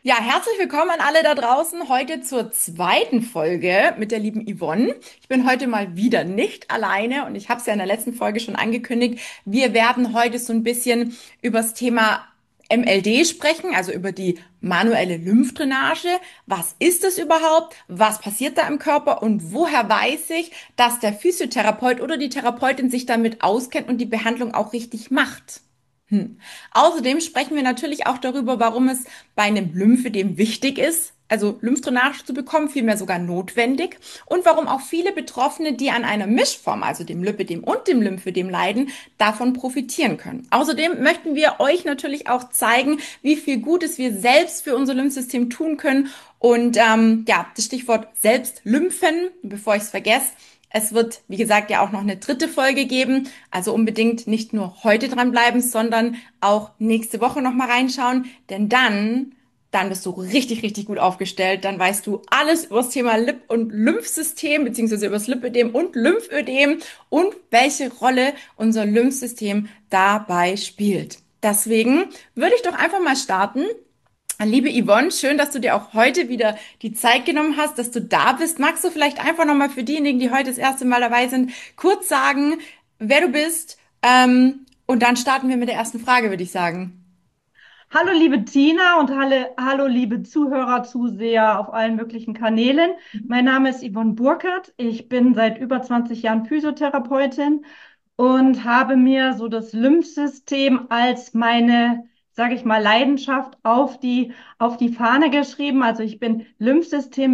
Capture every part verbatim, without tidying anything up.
Ja, herzlich willkommen an alle da draußen. Heute zur zweiten Folge mit der lieben Yvonne. Ich bin heute mal wieder nicht alleine und ich habe es ja in der letzten Folge schon angekündigt. Wir werden heute so ein bisschen über das Thema M L D sprechen, also über die manuelle Lymphdrainage. Was ist es überhaupt? Was passiert da im Körper? Und woher weiß ich, dass der Physiotherapeut oder die Therapeutin sich damit auskennt und die Behandlung auch richtig macht? Hm. Außerdem sprechen wir natürlich auch darüber, warum es bei einem Lymphödem wichtig ist, also Lymphdrainage zu bekommen, vielmehr sogar notwendig, und warum auch viele Betroffene, die an einer Mischform, also dem Lipödem und dem Lymphödem leiden, davon profitieren können. Außerdem möchten wir euch natürlich auch zeigen, wie viel Gutes wir selbst für unser Lymphsystem tun können. Und ähm, ja, das Stichwort Selbstlymphen, bevor ich es vergesse. Es wird, wie gesagt, ja auch noch eine dritte Folge geben. Also unbedingt nicht nur heute dranbleiben, sondern auch nächste Woche noch mal reinschauen. Denn dann, dann bist du richtig, richtig gut aufgestellt. Dann weißt du alles über das Thema Lip- und Lymphsystem, beziehungsweise über das Lipödem und Lymphödem und welche Rolle unser Lymphsystem dabei spielt. Deswegen würde ich doch einfach mal starten. Liebe Yvonne, schön, dass du dir auch heute wieder die Zeit genommen hast, dass du da bist. Magst du vielleicht einfach nochmal für diejenigen, die heute das erste Mal dabei sind, kurz sagen, wer du bist? Ähm, und dann starten wir mit der ersten Frage, würde ich sagen. Hallo liebe Tina und halle, hallo liebe Zuhörer, Zuseher auf allen möglichen Kanälen. Mein Name ist Yvonne Burkhardt. Ich bin seit über zwanzig Jahren Physiotherapeutin und habe mir so das Lymphsystem als meine, sage ich mal, Leidenschaft auf die, auf die Fahne geschrieben. Also ich bin Lymphsystem,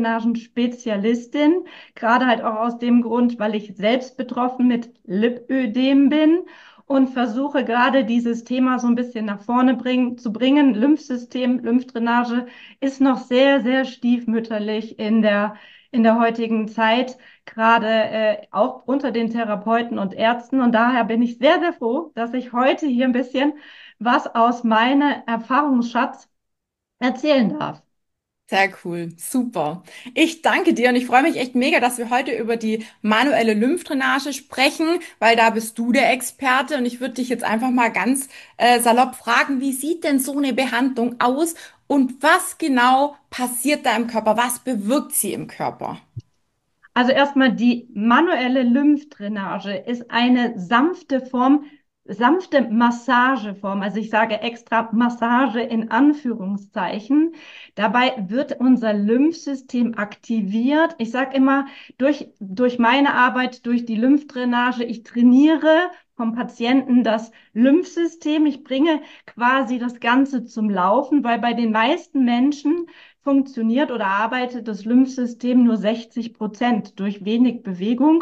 Lymphdrainagen-Spezialistin, gerade halt auch aus dem Grund, weil ich selbst betroffen mit Lipödem bin und versuche gerade dieses Thema so ein bisschen nach vorne bringen, zu bringen. Lymphsystem, Lymphdrainage ist noch sehr, sehr stiefmütterlich in der, in der heutigen Zeit, gerade äh, auch unter den Therapeuten und Ärzten. Und daher bin ich sehr, sehr froh, dass ich heute hier ein bisschen was aus meinem Erfahrungsschatz erzählen darf. Sehr cool, super. Ich danke dir und ich freue mich echt mega, dass wir heute über die manuelle Lymphdrainage sprechen, weil da bist du der Experte und ich würde dich jetzt einfach mal ganz äh, salopp fragen, wie sieht denn so eine Behandlung aus und was genau passiert da im Körper? Was bewirkt sie im Körper? Also erstmal die manuelle Lymphdrainage ist eine sanfte Form, sanfte Massageform. Also ich sage extra Massage in Anführungszeichen. Dabei wird unser Lymphsystem aktiviert. Ich sage immer, durch, durch meine Arbeit, durch die Lymphdrainage, ich trainiere vom Patienten das Lymphsystem. Ich bringe quasi das Ganze zum Laufen, weil bei den meisten Menschen funktioniert oder arbeitet das Lymphsystem nur sechzig Prozent durch wenig Bewegung.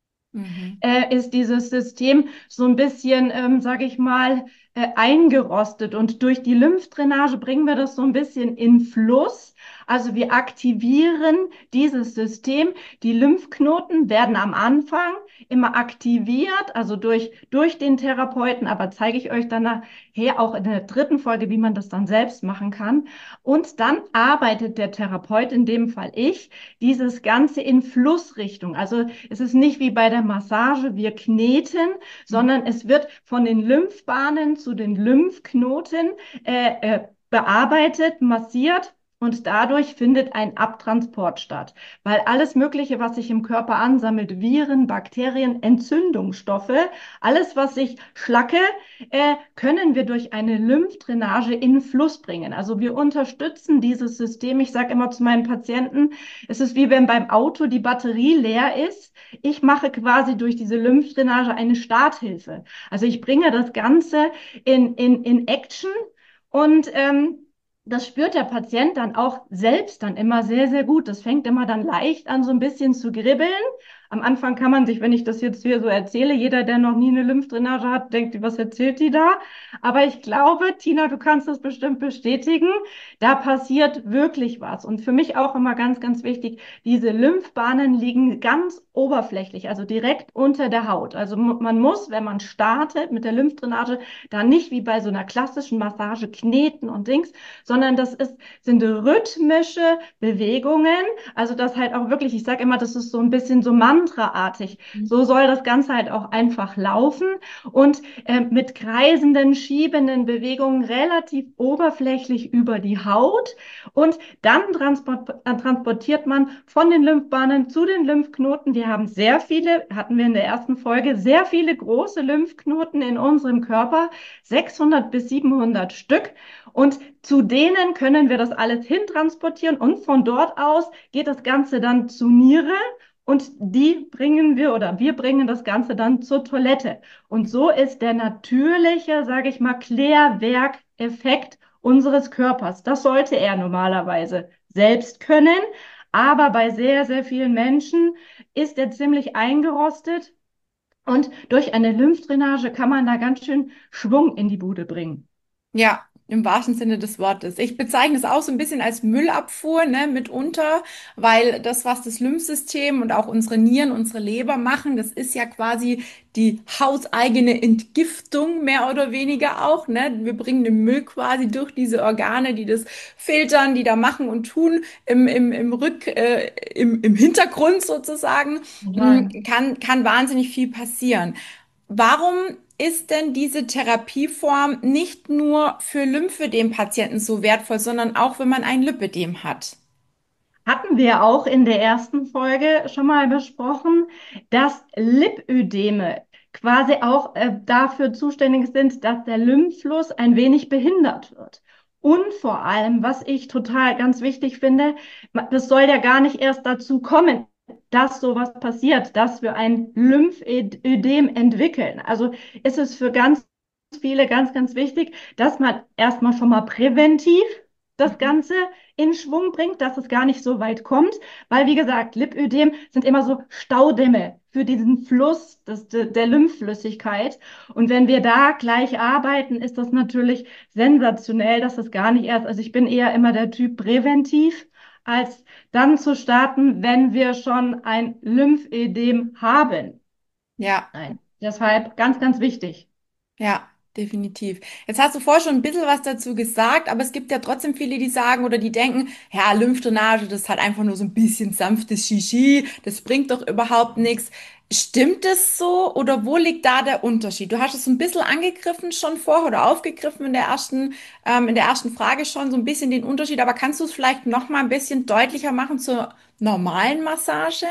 Mhm. Äh, ist dieses System so ein bisschen, ähm, sage ich mal, äh, eingerostet. Und durch die Lymphdrainage bringen wir das so ein bisschen in Fluss. Also wir aktivieren dieses System. Die Lymphknoten werden am Anfang immer aktiviert, also durch, durch den Therapeuten, aber zeige ich euch dann nachher auch in der dritten Folge, wie man das dann selbst machen kann. Und dann arbeitet der Therapeut, in dem Fall ich, dieses Ganze in Flussrichtung. Also es ist nicht wie bei der Massage, wir kneten, sondern es wird von den Lymphbahnen zu den Lymphknoten äh, äh, bearbeitet, massiert. Und dadurch findet ein Abtransport statt, weil alles Mögliche, was sich im Körper ansammelt, Viren, Bakterien, Entzündungsstoffe, alles, was sich schlacke, äh, können wir durch eine Lymphdrainage in Fluss bringen. Also wir unterstützen dieses System. Ich sage immer zu meinen Patienten, es ist wie wenn beim Auto die Batterie leer ist. Ich mache quasi durch diese Lymphdrainage eine Starthilfe. Also ich bringe das Ganze in, in, in Action und ähm, das spürt der Patient dann auch selbst dann immer sehr, sehr gut. Das fängt immer dann leicht an, so ein bisschen zu kribbeln. Am Anfang kann man sich, wenn ich das jetzt hier so erzähle, jeder, der noch nie eine Lymphdrainage hat, denkt, was erzählt die da? Aber ich glaube, Tina, du kannst das bestimmt bestätigen. Da passiert wirklich was. Und für mich auch immer ganz, ganz wichtig, diese Lymphbahnen liegen ganz oberflächlich, also direkt unter der Haut. Also man muss, wenn man startet mit der Lymphdrainage, da nicht wie bei so einer klassischen Massage kneten und Dings, sondern das ist, sind rhythmische Bewegungen. Also das halt auch wirklich, ich sage immer, das ist so ein bisschen so mantraartig. So soll das Ganze halt auch einfach laufen und äh, mit kreisenden, schiebenden Bewegungen relativ oberflächlich über die Haut. Und dann transport, äh, transportiert man von den Lymphbahnen zu den Lymphknoten. Wir haben sehr viele, hatten wir in der ersten Folge, sehr viele große Lymphknoten in unserem Körper, sechshundert bis siebenhundert Stück. Und zu denen können wir das alles hintransportieren und von dort aus geht das Ganze dann zur Niere und die bringen wir oder wir bringen das Ganze dann zur Toilette. Und so ist der natürliche, sage ich mal, Klärwerkeffekt unseres Körpers. Das sollte er normalerweise selbst können, aber bei sehr, sehr vielen Menschen ist er ziemlich eingerostet und durch eine Lymphdrainage kann man da ganz schön Schwung in die Bude bringen. Ja, im wahrsten Sinne des Wortes. Ich bezeichne es auch so ein bisschen als Müllabfuhr, ne, mitunter, weil das, was das Lymphsystem und auch unsere Nieren, unsere Leber machen, das ist ja quasi die hauseigene Entgiftung, mehr oder weniger auch, ne? Wir bringen den Müll quasi durch diese Organe, die das filtern, die da machen und tun, im, im, im Rück, äh, im, im Hintergrund sozusagen, Ja. mm, kann, kann wahnsinnig viel passieren. Warum ist denn diese Therapieform nicht nur für Lymphödem-Patienten so wertvoll, sondern auch, wenn man ein Lipödem hat? Hatten wir auch in der ersten Folge schon mal besprochen, dass Lipödeme quasi auch äh, dafür zuständig sind, dass der Lymphfluss ein wenig behindert wird. Und vor allem, was ich total ganz wichtig finde, das soll ja gar nicht erst dazu kommen, dass sowas passiert, dass wir ein Lymphödem entwickeln. Also ist es für ganz viele ganz, ganz wichtig, dass man erstmal schon mal präventiv das Mhm. Ganze in Schwung bringt, dass es gar nicht so weit kommt, weil wie gesagt, Lipödem sind immer so Staudämme für diesen Fluss des, der Lymphflüssigkeit. Und wenn wir da gleich arbeiten, ist das natürlich sensationell, dass das gar nicht erst, also ich bin eher immer der Typ präventiv, als dann zu starten, wenn wir schon ein Lymphödem haben. Ja. Nein, deshalb ganz, ganz wichtig. Ja, definitiv. Jetzt hast du vorher schon ein bisschen was dazu gesagt, aber es gibt ja trotzdem viele, die sagen oder die denken, ja, Lymphdrainage, das ist halt einfach nur so ein bisschen sanftes Shishi, das bringt doch überhaupt nichts. Stimmt es so oder wo liegt da der Unterschied? Du hast es so ein bisschen angegriffen schon vorher oder aufgegriffen in der ersten, ähm, in der ersten Frage schon so ein bisschen den Unterschied, aber kannst du es vielleicht noch mal ein bisschen deutlicher machen zur normalen Massage?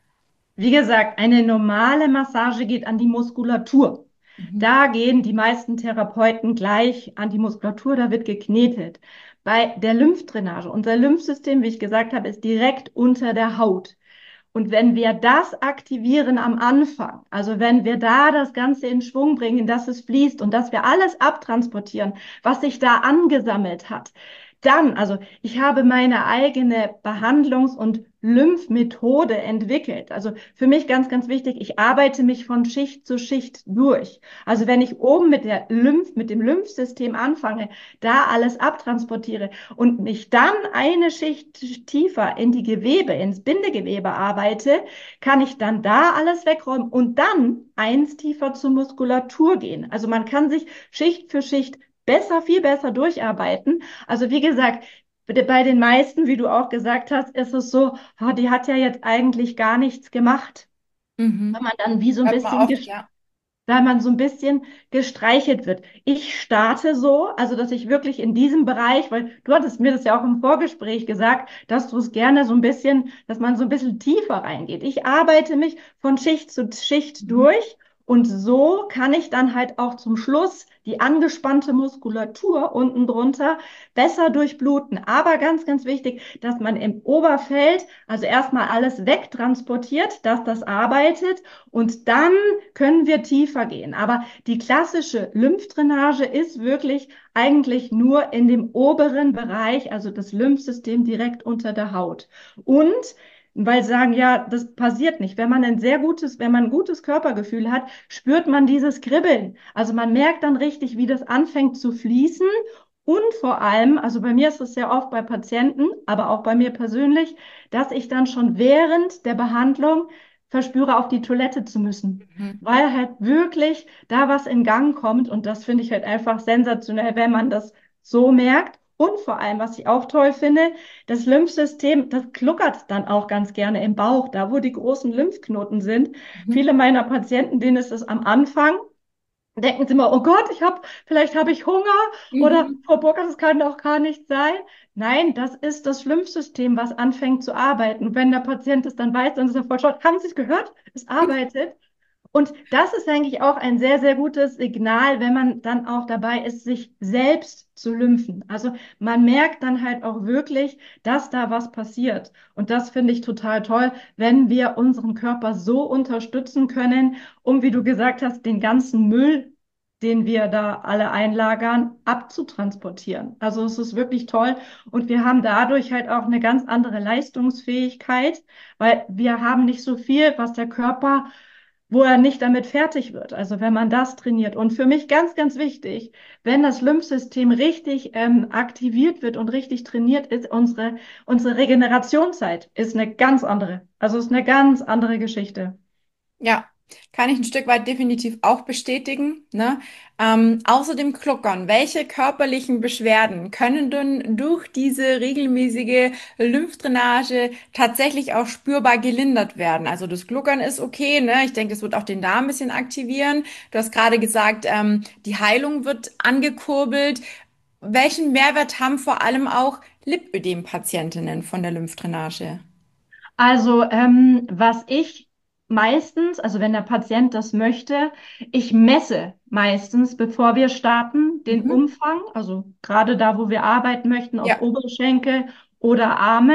Wie gesagt, eine normale Massage geht an die Muskulatur. Mhm. Da gehen die meisten Therapeuten gleich an die Muskulatur, da wird geknetet. Bei der Lymphdrainage, unser Lymphsystem, wie ich gesagt habe, ist direkt unter der Haut. Und wenn wir das aktivieren am Anfang, also wenn wir da das Ganze in Schwung bringen, dass es fließt und dass wir alles abtransportieren, was sich da angesammelt hat, dann, also ich habe meine eigene Behandlungs- und Lymphmethode entwickelt. Also für mich ganz, ganz wichtig, ich arbeite mich von Schicht zu Schicht durch. Also wenn ich oben mit der Lymph, mit dem Lymphsystem anfange, da alles abtransportiere und mich dann eine Schicht tiefer in die Gewebe, ins Bindegewebe arbeite, kann ich dann da alles wegräumen und dann eins tiefer zur Muskulatur gehen. Also man kann sich Schicht für Schicht besser, viel besser durcharbeiten. Also wie gesagt, bei den meisten, wie du auch gesagt hast, ist es so, oh, die hat ja jetzt eigentlich gar nichts gemacht. Weil Mhm. man dann wie so ein Hört man bisschen oft, ja. weil man so ein bisschen gestreichelt wird. Ich starte so, also dass ich wirklich in diesem Bereich, weil du hattest mir das ja auch im Vorgespräch gesagt, dass du es gerne so ein bisschen, dass man so ein bisschen tiefer reingeht. Ich arbeite mich von Schicht zu Schicht Mhm. durch und so kann ich dann halt auch zum Schluss die angespannte Muskulatur unten drunter besser durchbluten. Aber ganz, ganz wichtig, dass man im Oberfeld also erstmal alles wegtransportiert, dass das arbeitet und dann können wir tiefer gehen. Aber die klassische Lymphdrainage ist wirklich eigentlich nur in dem oberen Bereich, also das Lymphsystem direkt unter der Haut. Und weil sie sagen, ja, das passiert nicht. Wenn man ein sehr gutes, wenn man ein gutes Körpergefühl hat, spürt man dieses Kribbeln. Also man merkt dann richtig, wie das anfängt zu fließen. Und vor allem, also bei mir ist es sehr oft bei Patienten, aber auch bei mir persönlich, dass ich dann schon während der Behandlung verspüre, auf die Toilette zu müssen, Mhm. weil halt wirklich da was in Gang kommt und das finde ich halt einfach sensationell, wenn man das so merkt. Und vor allem, was ich auch toll finde, das Lymphsystem, das gluckert dann auch ganz gerne im Bauch, da wo die großen Lymphknoten sind. Mhm. Viele meiner Patienten, denen ist es am Anfang, denken sie immer, oh Gott, ich habe, vielleicht habe ich Hunger oder Mhm. Frau Burkhardt, das kann doch gar nicht sein. Nein, das ist das Lymphsystem, was anfängt zu arbeiten. Und wenn der Patient es dann weiß, dann ist er voll schockiert. Haben Sie es gehört? Es arbeitet. Und das ist eigentlich auch ein sehr, sehr gutes Signal, wenn man dann auch dabei ist, sich selbst zu lymphen. Also man merkt dann halt auch wirklich, dass da was passiert. Und das finde ich total toll, wenn wir unseren Körper so unterstützen können, um, wie du gesagt hast, den ganzen Müll, den wir da alle einlagern, abzutransportieren. Also es ist wirklich toll. Und wir haben dadurch halt auch eine ganz andere Leistungsfähigkeit, weil wir haben nicht so viel, was der Körper wo er nicht damit fertig wird. Also wenn man das trainiert. Und für mich ganz, ganz wichtig, wenn das Lymphsystem richtig ähm, aktiviert wird und richtig trainiert ist, unsere, unsere Regenerationszeit ist eine ganz andere. Also ist eine ganz andere Geschichte. Ja, kann ich ein Stück weit definitiv auch bestätigen, ne? Ähm, außerdem Gluckern. Welche körperlichen Beschwerden können denn durch diese regelmäßige Lymphdrainage tatsächlich auch spürbar gelindert werden? Also das Gluckern ist okay, ne? Ich denke, es wird auch den Darm ein bisschen aktivieren. Du hast gerade gesagt, ähm, die Heilung wird angekurbelt. Welchen Mehrwert haben vor allem auch Lipödem-Patientinnen von der Lymphdrainage? Also, ähm, was ich meistens, also wenn der Patient das möchte, ich messe meistens, bevor wir starten, den Mhm. Umfang, also gerade da, wo wir arbeiten möchten, ob Ja. Oberschenkel oder Arme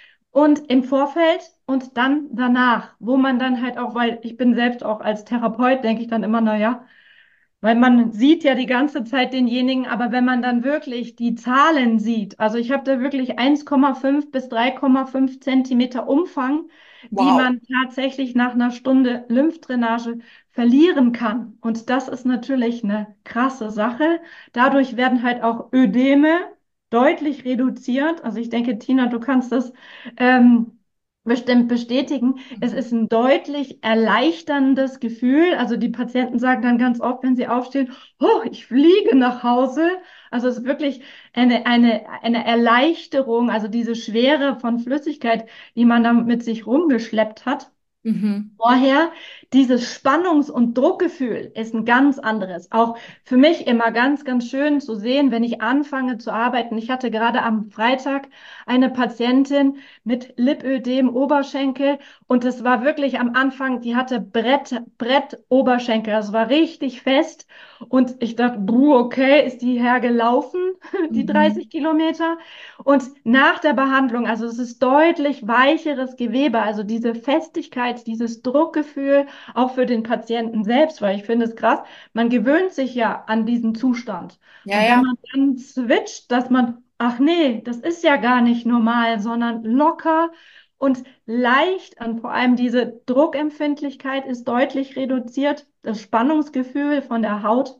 und im Vorfeld und dann danach, wo man dann halt auch, weil ich bin selbst auch als Therapeut, denke ich dann immer, na ja, weil man sieht ja die ganze Zeit denjenigen, aber wenn man dann wirklich die Zahlen sieht, also ich habe da wirklich eins Komma fünf bis drei Komma fünf Zentimeter Umfang, die Wow. man tatsächlich nach einer Stunde Lymphdrainage verlieren kann. Und das ist natürlich eine krasse Sache. Dadurch werden halt auch Ödeme deutlich reduziert. Also ich denke, Tina, du kannst das ähm, bestimmt bestätigen. Es Mhm. ist ein deutlich erleichterndes Gefühl. Also die Patienten sagen dann ganz oft, wenn sie aufstehen, oh, ich fliege nach Hause. Also es ist wirklich eine, eine, eine Erleichterung, also diese Schwere von Flüssigkeit, die man da mit sich rumgeschleppt hat. Mhm. Vorher, dieses Spannungs- und Druckgefühl ist ein ganz anderes. Auch für mich immer ganz, ganz schön zu sehen, wenn ich anfange zu arbeiten. Ich hatte gerade am Freitag eine Patientin mit Lipödem Oberschenkel und es war wirklich am Anfang, die hatte Brett, Brett Oberschenkel. Das war richtig fest und ich dachte, buh, okay, ist die hergelaufen, die Mhm. dreißig Kilometer. Und nach der Behandlung, also es ist deutlich weicheres Gewebe, also diese Festigkeit, dieses Druckgefühl, auch für den Patienten selbst, weil ich finde es krass, man gewöhnt sich ja an diesen Zustand. Ja, Und wenn ja. man dann switcht, dass man, ach nee, das ist ja gar nicht normal, sondern locker und leicht an, vor allem diese Druckempfindlichkeit ist deutlich reduziert, das Spannungsgefühl von der Haut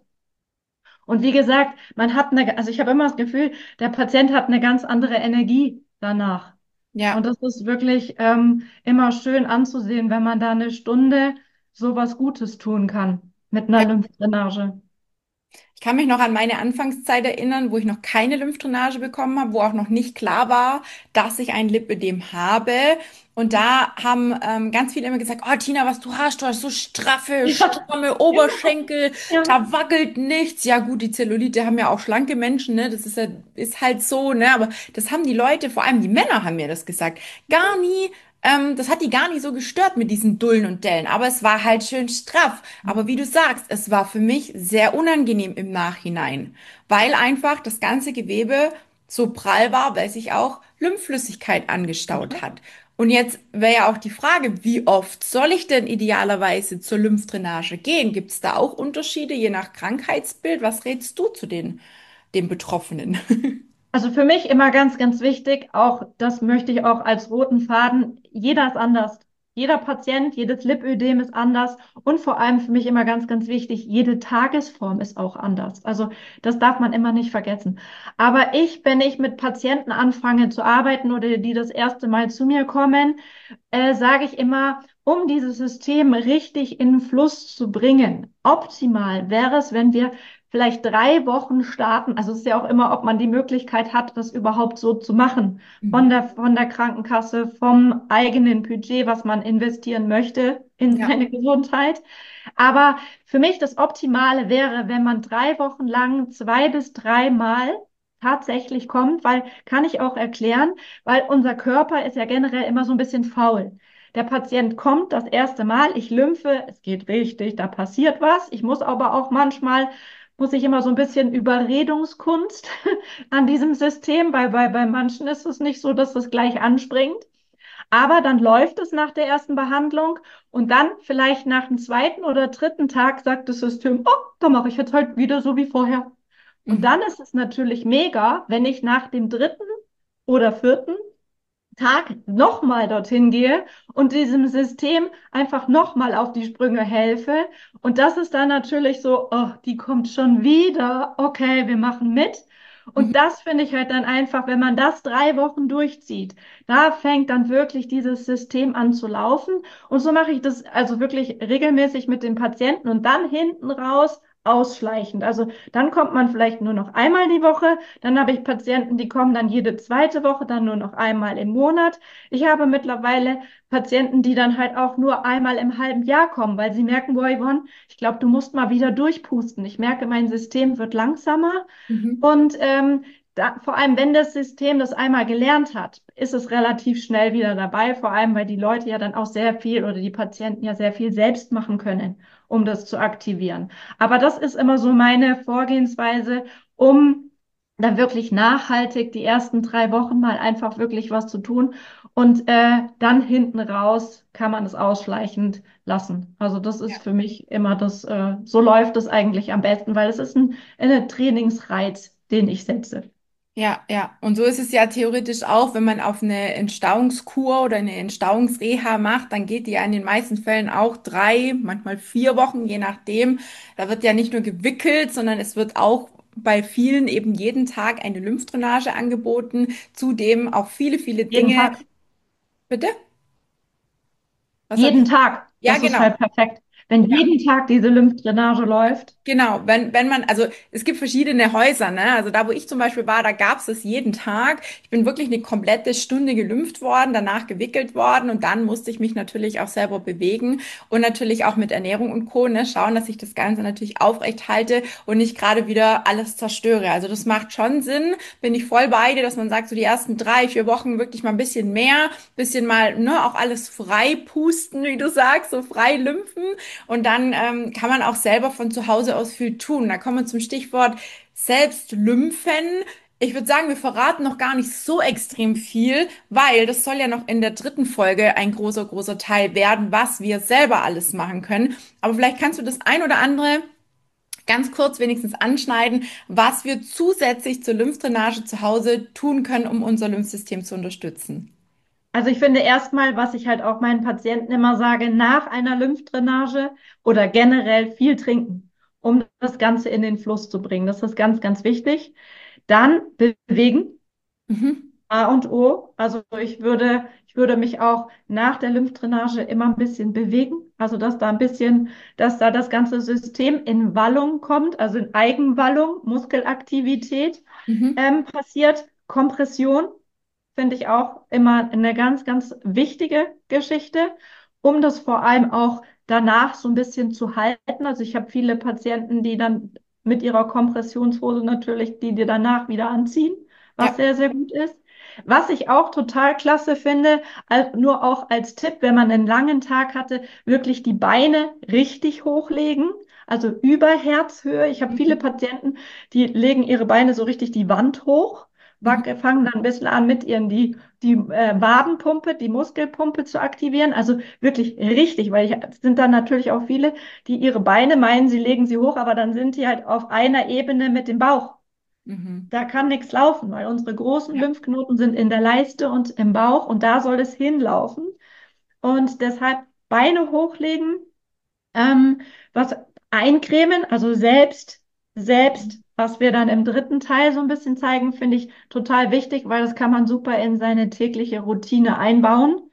und wie gesagt, man hat eine, also ich habe immer das Gefühl, der Patient hat eine ganz andere Energie danach. Und Ja. das ist wirklich ähm, immer schön anzusehen, wenn man da eine Stunde so was Gutes tun kann mit einer Ja. Lymphdrainage. Ich kann mich noch an meine Anfangszeit erinnern, wo ich noch keine Lymphdrainage bekommen habe, wo auch noch nicht klar war, dass ich ein Lipödem habe. Und da haben ähm, ganz viele immer gesagt, oh Tina, was du hast, du hast so straffe, Ja, stramme genau. Oberschenkel, Ja. da wackelt nichts. Ja gut, die Zellulite haben ja auch schlanke Menschen, ne? Das ist ja, ist halt so, ne? Aber das haben die Leute, vor allem die Männer haben mir das gesagt, gar nie. Ähm, das hat die gar nicht so gestört mit diesen Dullen und Dellen, aber es war halt schön straff. Aber wie du sagst, es war für mich sehr unangenehm im Nachhinein, weil einfach das ganze Gewebe so prall war, weil sich auch Lymphflüssigkeit angestaut hat. Und jetzt wäre ja auch die Frage, wie oft soll ich denn idealerweise zur Lymphdrainage gehen? Gibt es da auch Unterschiede je nach Krankheitsbild? Was rätst du zu den, den Betroffenen? Also für mich immer ganz, ganz wichtig, auch das möchte ich auch als roten Faden, jeder ist anders. Jeder Patient, jedes Lipödem ist anders und vor allem für mich immer ganz, ganz wichtig, jede Tagesform ist auch anders. Also das darf man immer nicht vergessen. Aber ich, wenn ich mit Patienten anfange zu arbeiten oder die das erste Mal zu mir kommen, äh, sage ich immer, um dieses System richtig in den Fluss zu bringen, optimal wäre es, wenn wir vielleicht drei Wochen starten. Also es ist ja auch immer, ob man die Möglichkeit hat, das überhaupt so zu machen. Von Mhm. der, von der Krankenkasse, vom eigenen Budget, was man investieren möchte in Ja. seine Gesundheit. Aber für mich das Optimale wäre, wenn man drei Wochen lang zwei bis dreimal tatsächlich kommt, weil kann ich auch erklären, weil unser Körper ist ja generell immer so ein bisschen faul. Der Patient kommt das erste Mal, ich lymphe, es geht richtig, da passiert was. Ich muss aber auch manchmal, muss ich immer so ein bisschen Überredungskunst an diesem System, weil bei, bei manchen ist es nicht so, dass es gleich anspringt. Aber dann läuft es nach der ersten Behandlung und dann vielleicht nach dem zweiten oder dritten Tag sagt das System, oh, da mache ich jetzt halt wieder so wie vorher. Und Mhm. dann ist es natürlich mega, wenn ich nach dem dritten oder vierten Tag nochmal dorthin gehe und diesem System einfach nochmal auf die Sprünge helfe. Und das ist dann natürlich so, oh, die kommt schon wieder. Okay, wir machen mit. Und Mhm. das finde ich halt dann einfach, wenn man das drei Wochen durchzieht, da fängt dann wirklich dieses System an zu laufen. Und so mache ich das also wirklich regelmäßig mit den Patienten und dann hinten raus ausschleichend. Also dann kommt man vielleicht nur noch einmal die Woche. Dann habe ich Patienten, die kommen dann jede zweite Woche, dann nur noch einmal im Monat. Ich habe mittlerweile Patienten, die dann halt auch nur einmal im halben Jahr kommen, weil sie merken, boah, Yvonne, ich glaube, du musst mal wieder durchpusten. Ich merke, mein System wird langsamer. Mhm. Und ähm, da, vor allem, wenn das System das einmal gelernt hat, ist es relativ schnell wieder dabei, vor allem, weil die Leute ja dann auch sehr viel oder die Patienten ja sehr viel selbst machen können, um das zu aktivieren. Aber das ist immer so meine Vorgehensweise, um dann wirklich nachhaltig die ersten drei Wochen mal einfach wirklich was zu tun. Und äh, dann hinten raus kann man es ausschleichend lassen. Also das ist für mich immer das, äh, so läuft es eigentlich am besten, weil es ist ein, ein Trainingsreiz, den ich setze. Ja, ja. Und so ist es ja theoretisch auch, wenn man auf eine Entstauungskur oder eine Entstauungsreha macht, dann geht die ja in den meisten Fällen auch drei, manchmal vier Wochen, je nachdem. Da wird ja nicht nur gewickelt, sondern es wird auch bei vielen eben jeden Tag eine Lymphdrainage angeboten. Zudem auch viele, viele Jeden Dinge. Tag. Bitte? Was habe Jeden ich? Tag. Ja, Das ist genau. halt perfekt. Wenn jeden Tag diese Lymphdrainage läuft. Genau, wenn, wenn man, also es gibt verschiedene Häuser, ne? Also da, wo ich zum Beispiel war, da gab es es jeden Tag. Ich bin wirklich eine komplette Stunde gelümpft worden, danach gewickelt worden und dann musste ich mich natürlich auch selber bewegen und natürlich auch mit Ernährung und Co. Ne? Schauen, dass ich das Ganze natürlich aufrecht halte und nicht gerade wieder alles zerstöre. Also das macht schon Sinn, bin ich voll bei dir, dass man sagt, so die ersten drei, vier Wochen wirklich mal ein bisschen mehr, bisschen mal, ne, auch alles frei pusten, wie du sagst, so frei lymphen. Und dann ähm, kann man auch selber von zu Hause aus viel tun. Da kommen wir zum Stichwort Selbstlymphen. Ich würde sagen, wir verraten noch gar nicht so extrem viel, weil das soll ja noch in der dritten Folge ein großer, großer Teil werden, was wir selber alles machen können. Aber vielleicht kannst du das ein oder andere ganz kurz wenigstens anschneiden, was wir zusätzlich zur Lymphdrainage zu Hause tun können, um unser Lymphsystem zu unterstützen. Also ich finde erstmal, was ich halt auch meinen Patienten immer sage, nach einer Lymphdrainage oder generell viel trinken, um das Ganze in den Fluss zu bringen. Das ist ganz, ganz wichtig. Dann bewegen. Mhm. A und O. Also ich würde, ich würde mich auch nach der Lymphdrainage immer ein bisschen bewegen. Also dass da ein bisschen, dass da das ganze System in Wallung kommt, also in Eigenwallung, Muskelaktivität Mhm. ähm, passiert. Kompression finde ich auch immer eine ganz, ganz wichtige Geschichte, um das vor allem auch danach so ein bisschen zu halten. Also ich habe viele Patienten, die dann mit ihrer Kompressionshose natürlich, die dir danach wieder anziehen, was Ja. sehr, sehr gut ist. Was ich auch total klasse finde, al- nur auch als Tipp, wenn man einen langen Tag hatte, wirklich die Beine richtig hochlegen, also über Herzhöhe. Ich habe viele Mhm. Patienten, die legen ihre Beine so richtig die Wand hoch, Mhm. wac- fangen dann ein bisschen an, mit ihren die, die äh, Wadenpumpe, die Muskelpumpe zu aktivieren. Also wirklich richtig, weil ich, es sind dann natürlich auch viele, die ihre Beine meinen, sie legen sie hoch, aber dann sind die halt auf einer Ebene mit dem Bauch. Mhm. Da kann nichts laufen, weil unsere großen Ja. Lymphknoten sind in der Leiste und im Bauch und da soll es hinlaufen. Und deshalb Beine hochlegen, ähm, was eincremen, also selbst, selbst, was wir dann im dritten Teil so ein bisschen zeigen, finde ich total wichtig, weil das kann man super in seine tägliche Routine einbauen.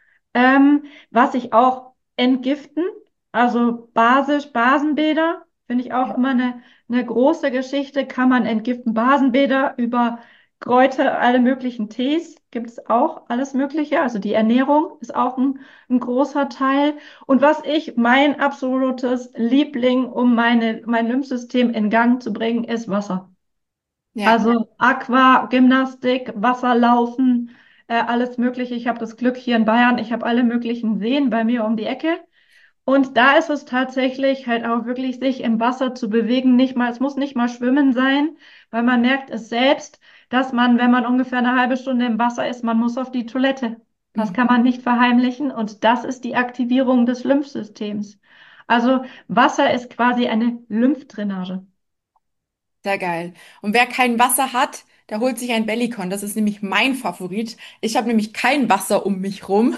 Ähm, was ich auch entgiften, also basisch, Basenbäder, finde ich auch immer eine, eine große Geschichte, kann man entgiften. Basenbäder über Kräuter, alle möglichen Tees gibt es auch, alles Mögliche. Also die Ernährung ist auch ein, ein großer Teil. Und was ich, mein absolutes Liebling, um meine, mein Lymphsystem in Gang zu bringen, ist Wasser. Ja. Also Aqua, Gymnastik, Wasserlaufen, äh, alles Mögliche. Ich habe das Glück hier in Bayern, ich habe alle möglichen Seen bei mir um die Ecke. Und da ist es tatsächlich halt auch wirklich, sich im Wasser zu bewegen. Nicht mal, es muss nicht mal Schwimmen sein, weil man merkt es selbst, dass man, wenn man ungefähr eine halbe Stunde im Wasser ist, man muss auf die Toilette. Das Mhm. kann man nicht verheimlichen. Und das ist die Aktivierung des Lymphsystems. Also Wasser ist quasi eine Lymphdrainage. Sehr geil. Und wer kein Wasser hat, der holt sich ein Bellycon. Das ist nämlich mein Favorit. Ich habe nämlich kein Wasser um mich rum.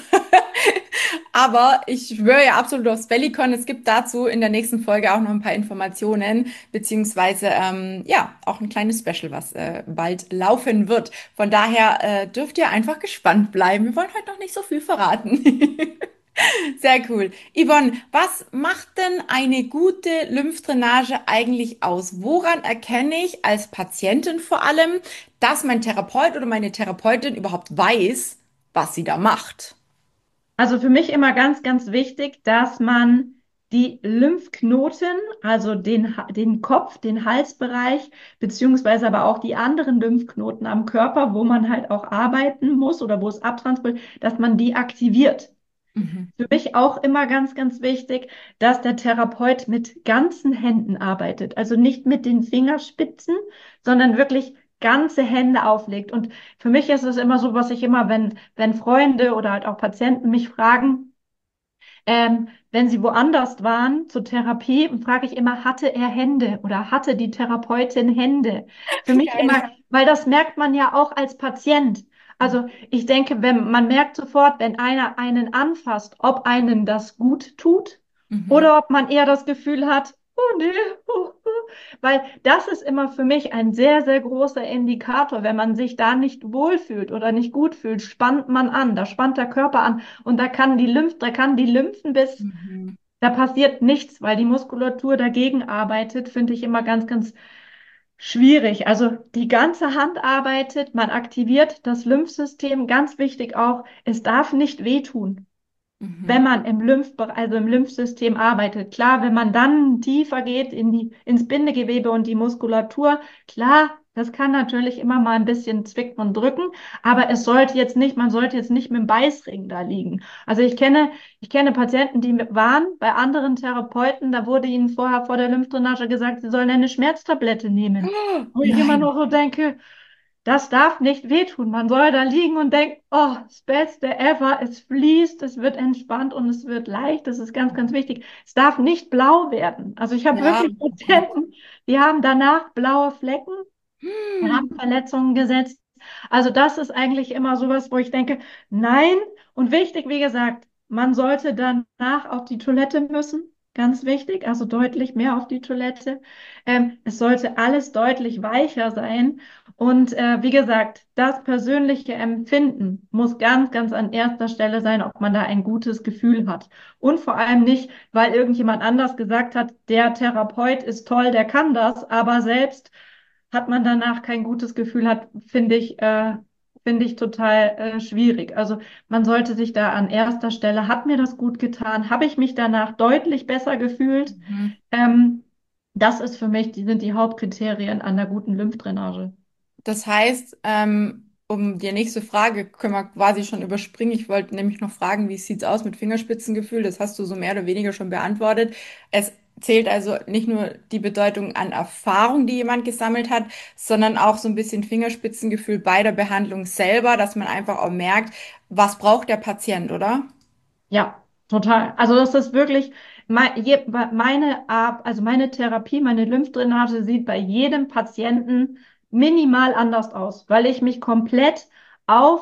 Aber ich schwöre ja absolut aufs Bellycon. Es gibt dazu in der nächsten Folge auch noch ein paar Informationen, beziehungsweise ähm, ja, auch ein kleines Special, was äh, bald laufen wird. Von daher äh, dürft ihr einfach gespannt bleiben. Wir wollen heute noch nicht so viel verraten. Sehr cool. Yvonne, was macht denn eine gute Lymphdrainage eigentlich aus? Woran erkenne ich als Patientin vor allem, dass mein Therapeut oder meine Therapeutin überhaupt weiß, was sie da macht? Also für mich immer ganz, ganz wichtig, dass man die Lymphknoten, also den, Ha- den Kopf, den Halsbereich, beziehungsweise aber auch die anderen Lymphknoten am Körper, wo man halt auch arbeiten muss oder wo es abtransportiert, dass man die aktiviert. Mhm. Für mich auch immer ganz, ganz wichtig, dass der Therapeut mit ganzen Händen arbeitet. Also nicht mit den Fingerspitzen, sondern wirklich ganze Hände auflegt. Und für mich ist es immer so, was ich immer, wenn, wenn Freunde oder halt auch Patienten mich fragen, ähm, wenn sie woanders waren zur Therapie, frage ich immer, hatte er Hände oder hatte die Therapeutin Hände? Für mich Geil. immer, weil das merkt man ja auch als Patient. Also ich denke, wenn man merkt sofort, wenn einer einen anfasst, ob einen das gut tut Mhm. oder ob man eher das Gefühl hat, oh nee, oh, oh. Weil das ist immer für mich ein sehr, sehr großer Indikator. Wenn man sich da nicht wohlfühlt oder nicht gut fühlt, spannt man an, da spannt der Körper an. Und da kann die Lymph, da kann die Lymphen bis, Mhm. da passiert nichts, weil die Muskulatur dagegen arbeitet, finde ich immer ganz, ganz schwierig. Also die ganze Hand arbeitet, man aktiviert das Lymphsystem. Ganz wichtig auch, es darf nicht wehtun, wenn Mhm. man im Lymphbereich, also im Lymphsystem arbeitet. Klar, wenn man dann tiefer geht in die, ins Bindegewebe und die Muskulatur, klar, das kann natürlich immer mal ein bisschen zwicken und drücken, aber es sollte jetzt nicht, man sollte jetzt nicht mit dem Beißring da liegen. Also ich kenne, ich kenne Patienten, die waren bei anderen Therapeuten, da wurde ihnen vorher vor der Lymphdrainage gesagt, sie sollen eine Schmerztablette nehmen. Oh, Wo ich immer nein. noch so denke, das darf nicht wehtun. Man soll da liegen und denken, oh, das Beste ever. Es fließt, es wird entspannt und es wird leicht. Das ist ganz, ganz wichtig. Es darf nicht blau werden. Also ich habe Ja, wirklich oh Gott. Patienten, die haben danach blaue Flecken, haben Hm. Verletzungen gesetzt. Also das ist eigentlich immer sowas, wo ich denke, nein. Und wichtig, wie gesagt, man sollte danach auf die Toilette müssen. Ganz wichtig, also deutlich mehr auf die Toilette. Ähm, es sollte alles deutlich weicher sein. Und äh, wie gesagt, das persönliche Empfinden muss ganz, ganz an erster Stelle sein, ob man da ein gutes Gefühl hat. Und vor allem nicht, weil irgendjemand anders gesagt hat, der Therapeut ist toll, der kann das, aber selbst hat man danach kein gutes Gefühl hat, finde ich, äh, finde ich total äh, schwierig. Also man sollte sich da an erster Stelle, hat mir das gut getan, habe ich mich danach deutlich besser gefühlt. Mhm. Ähm, Das ist für mich, die sind die Hauptkriterien an der guten Lymphdrainage. Das heißt, ähm, um die nächste Frage können wir quasi schon überspringen. Ich wollte nämlich noch fragen, wie sieht's aus mit Fingerspitzengefühl? Das hast du so mehr oder weniger schon beantwortet. Es zählt also nicht nur die Bedeutung an Erfahrung, die jemand gesammelt hat, sondern auch so ein bisschen Fingerspitzengefühl bei der Behandlung selber, dass man einfach auch merkt, was braucht der Patient, oder? Ja, total. Also das ist wirklich mei- je- meine Art, also meine Therapie, meine Lymphdrainage sieht bei jedem Patienten minimal anders aus, weil ich mich komplett auf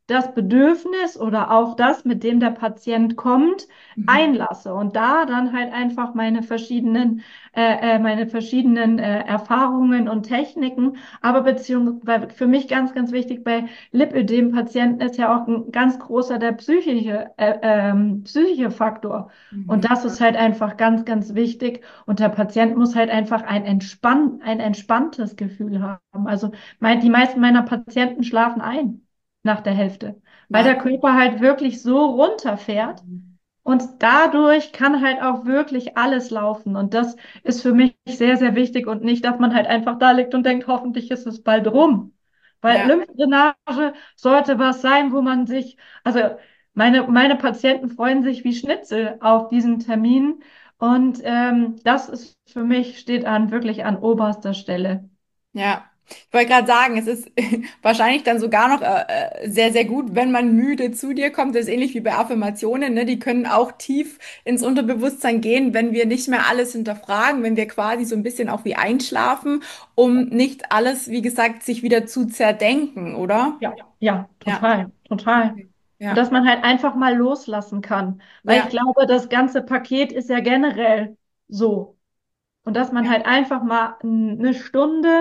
das Bedürfnis oder auch das, mit dem der Patient kommt, Mhm. einlasse und da dann halt einfach meine verschiedenen, äh, äh, meine verschiedenen äh, Erfahrungen und Techniken, aber beziehungsweise für mich ganz, ganz wichtig bei Lipödem-Patienten ist ja auch ein ganz großer der psychische, äh, ähm, psychische Faktor. Und Mhm. das ist halt einfach ganz, ganz wichtig. Und der Patient muss halt einfach ein entspannt, ein entspanntes Gefühl haben. Also mein, die meisten meiner Patienten schlafen ein nach der Hälfte, weil der Wahnsinn. Körper halt wirklich so runterfährt. Und dadurch kann halt auch wirklich alles laufen. Und das ist für mich sehr, sehr wichtig und nicht, dass man halt einfach da liegt und denkt, hoffentlich ist es bald rum. Weil Ja, Lymphdrainage sollte was sein, wo man sich, also meine, meine Patienten freuen sich wie Schnitzel auf diesen Termin. Und ähm, das ist für mich, steht an wirklich an oberster Stelle. ja. Ich wollte gerade sagen, es ist wahrscheinlich dann sogar noch äh, äh, sehr, sehr gut, wenn man müde zu dir kommt. Das ist ähnlich wie bei Affirmationen, ne? Die können auch tief ins Unterbewusstsein gehen, wenn wir nicht mehr alles hinterfragen, wenn wir quasi so ein bisschen auch wie einschlafen, um nicht alles, wie gesagt, sich wieder zu zerdenken, oder? Ja, ja, Ja. total, total. Okay. Und Ja. dass man halt einfach mal loslassen kann. Weil ich Ja. glaube, das ganze Paket ist ja generell so. Und dass man Ja. halt einfach mal n- eine Stunde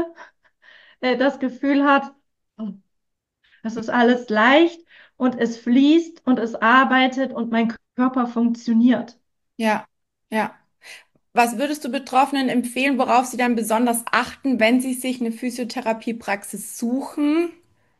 äh, das Gefühl hat, oh, es ist alles leicht und es fließt und es arbeitet und mein Körper funktioniert. Ja. Ja. Was würdest du Betroffenen empfehlen, worauf sie dann besonders achten, wenn sie sich eine Physiotherapiepraxis suchen?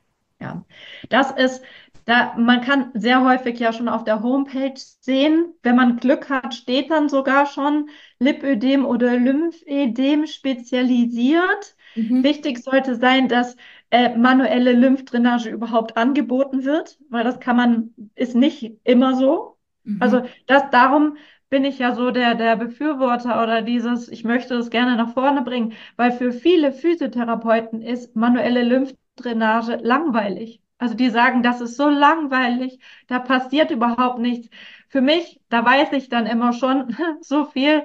Ja, das ist, da, man kann sehr häufig ja schon auf der Homepage sehen, wenn man Glück hat, steht dann sogar schon Lipödem oder Lymphödem spezialisiert. Mhm. Wichtig sollte sein, dass äh, manuelle Lymphdrainage überhaupt angeboten wird, weil das kann man, ist nicht immer so. Mhm. Also das, darum bin ich ja so der, der Befürworter oder dieses, ich möchte es gerne nach vorne bringen, weil für viele Physiotherapeuten ist manuelle Lymphdrainage langweilig. Also die sagen, das ist so langweilig, da passiert überhaupt nichts. Für mich, da weiß ich dann immer schon, so viel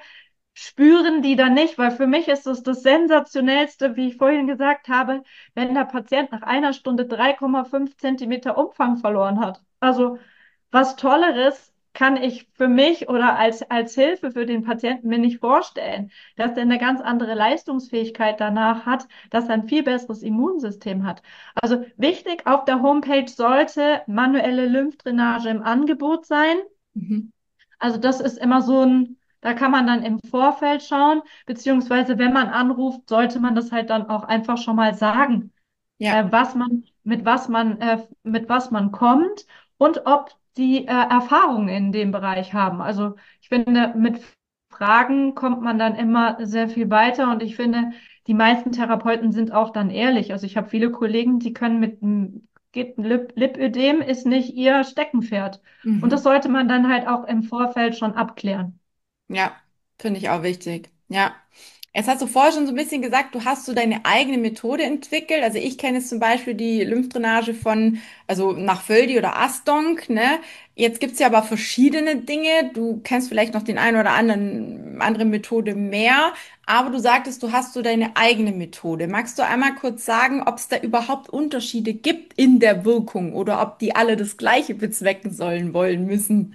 spüren die dann nicht, weil für mich ist es das Sensationellste, wie ich vorhin gesagt habe, wenn der Patient nach einer Stunde drei Komma fünf Zentimeter Umfang verloren hat. Also was Tolleres kann ich für mich oder als, als Hilfe für den Patienten mir nicht vorstellen, dass der eine ganz andere Leistungsfähigkeit danach hat, dass er ein viel besseres Immunsystem hat. Also wichtig, auf der Homepage sollte manuelle Lymphdrainage im Angebot sein. Mhm. Also das ist immer so ein, da kann man dann im Vorfeld schauen, beziehungsweise wenn man anruft, sollte man das halt dann auch einfach schon mal sagen, Ja. äh, was man, mit was man, äh, mit was man kommt und ob die äh, Erfahrungen in dem Bereich haben. Also ich finde, mit Fragen kommt man dann immer sehr viel weiter und ich finde, die meisten Therapeuten sind auch dann ehrlich. Also ich habe viele Kollegen, die können mit einem geht Lip Lipödem ist nicht ihr Steckenpferd. Und das Mhm. sollte man dann halt auch im Vorfeld schon abklären. Ja, finde ich auch wichtig. Ja. Jetzt hast du vorher schon so ein bisschen gesagt, du hast so deine eigene Methode entwickelt. Also ich kenne jetzt zum Beispiel die Lymphdrainage von, also nach Völdi oder Astonk, ne? Jetzt gibt's ja aber verschiedene Dinge. Du kennst vielleicht noch den einen oder anderen, andere Methode mehr, aber du sagtest, du hast so deine eigene Methode. Magst du einmal kurz sagen, ob es da überhaupt Unterschiede gibt in der Wirkung oder ob die alle das Gleiche bezwecken sollen, wollen, müssen?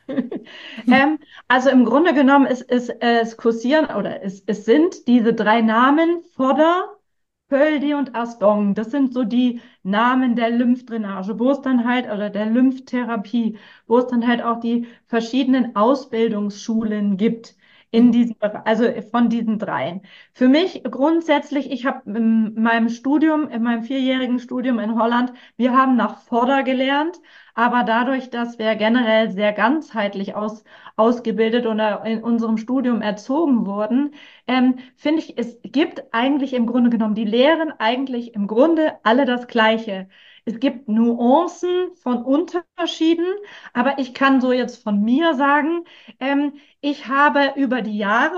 Ähm, also im Grunde genommen ist, ist, äh, es kursieren oder es, es sind diese drei Namen Fodder, Pöldi und Asdong. Das sind so die Namen der Lymphdrainage, wo es dann halt, oder der Lymphtherapie, wo es dann halt auch die verschiedenen Ausbildungsschulen gibt in Mhm. diesem, Bere- also von diesen dreien. Für mich grundsätzlich, ich habe in meinem Studium, in meinem vierjährigen Studium in Holland, wir haben nach Fodder gelernt. Aber dadurch, dass wir generell sehr ganzheitlich aus, ausgebildet oder in unserem Studium erzogen wurden, ähm, finde ich, es gibt eigentlich im Grunde genommen, die lehren eigentlich im Grunde alle das Gleiche. Es gibt Nuancen von Unterschieden, aber ich kann so jetzt von mir sagen, ähm, ich habe über die Jahre und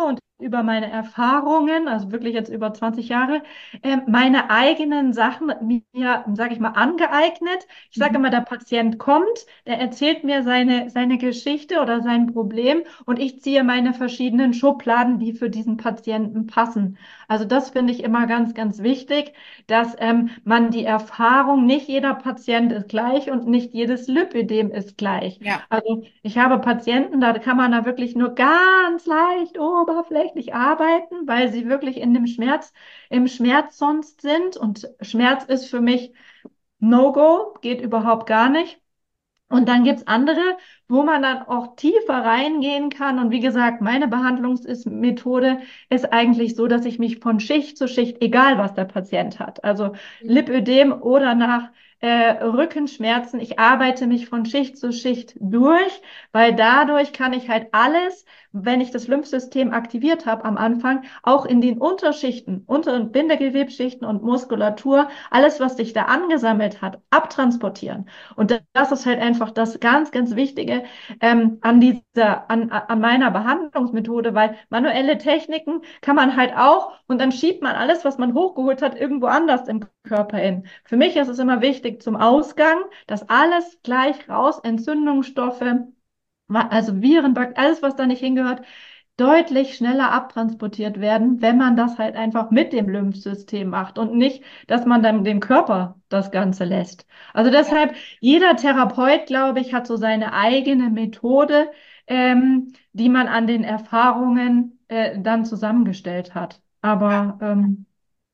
über meine Erfahrungen, also wirklich jetzt über zwanzig Jahre, äh, meine eigenen Sachen mir, sage ich mal, angeeignet. Ich sage Mhm. immer, der Patient kommt, der erzählt mir seine, seine Geschichte oder sein Problem und ich ziehe meine verschiedenen Schubladen, die für diesen Patienten passen. Also das finde ich immer ganz, ganz wichtig, dass ähm, man die Erfahrung, nicht jeder Patient ist gleich und nicht jedes Lipödem ist gleich. Ja, Also ich habe Patienten, da kann man da wirklich nur ganz leicht oberflächlich arbeiten, weil sie wirklich in dem Schmerz, im Schmerz sonst sind. Und Schmerz ist für mich No-Go, geht überhaupt gar nicht. Und dann gibt's andere, wo man dann auch tiefer reingehen kann. Und wie gesagt, meine Behandlungsmethode ist eigentlich so, dass ich mich von Schicht zu Schicht, egal was der Patient hat, also Lipödem oder nach äh, Rückenschmerzen, ich arbeite mich von Schicht zu Schicht durch, weil dadurch kann ich halt alles, wenn ich das Lymphsystem aktiviert habe am Anfang, auch in den Unterschichten, Unter- und Bindegewebsschichten und Muskulatur, alles, was sich da angesammelt hat, abtransportieren. Und das ist halt einfach das ganz, ganz Wichtige ähm, an dieser, an, an meiner Behandlungsmethode, weil manuelle Techniken kann man halt auch und dann schiebt man alles, was man hochgeholt hat, irgendwo anders im Körper hin. Für mich ist es immer wichtig zum Ausgang, dass alles gleich raus, Entzündungsstoffe, also Viren, Bak- alles, was da nicht hingehört, deutlich schneller abtransportiert werden, wenn man das halt einfach mit dem Lymphsystem macht und nicht, dass man dann dem Körper das Ganze lässt. Also deshalb, jeder Therapeut, glaube ich, hat so seine eigene Methode, ähm, die man an den Erfahrungen äh, dann zusammengestellt hat. Aber ähm,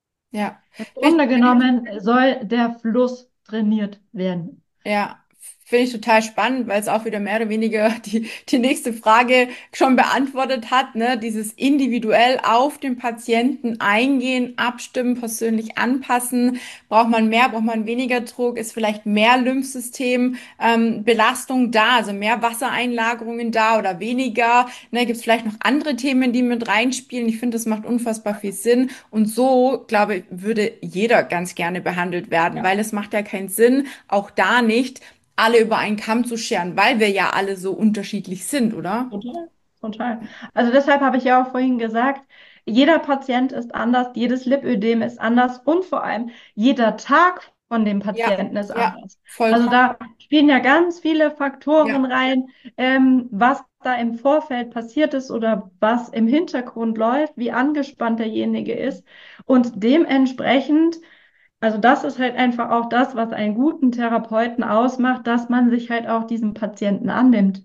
ja. im Finde Grunde ich, genommen soll der Fluss trainiert werden. Ja, finde ich total spannend, weil es auch wieder mehr oder weniger die, die nächste Frage schon beantwortet hat, ne? Dieses individuell auf den Patienten eingehen, abstimmen, persönlich anpassen. Braucht man mehr, braucht man weniger Druck? Ist vielleicht mehr Lymphsystem, ähm, Belastung da, also mehr Wassereinlagerungen da oder weniger? Ne? Gibt es vielleicht noch andere Themen, die mit reinspielen? Ich finde, das macht unfassbar viel Sinn. Und so, glaube ich, würde jeder ganz gerne behandelt werden, Ja. weil es macht ja keinen Sinn, auch da nicht alle über einen Kamm zu scheren, weil wir ja alle so unterschiedlich sind, oder? Total, total. Also deshalb habe ich ja auch vorhin gesagt, jeder Patient ist anders, jedes Lipödem ist anders und vor allem jeder Tag von dem Ja, Patienten ist ja, anders. Also vollkommen. da spielen ja ganz viele Faktoren Ja, rein, ähm, was da im Vorfeld passiert ist oder was im Hintergrund läuft, wie angespannt derjenige ist. Und dementsprechend, also das ist halt einfach auch das, was einen guten Therapeuten ausmacht, dass man sich halt auch diesem Patienten annimmt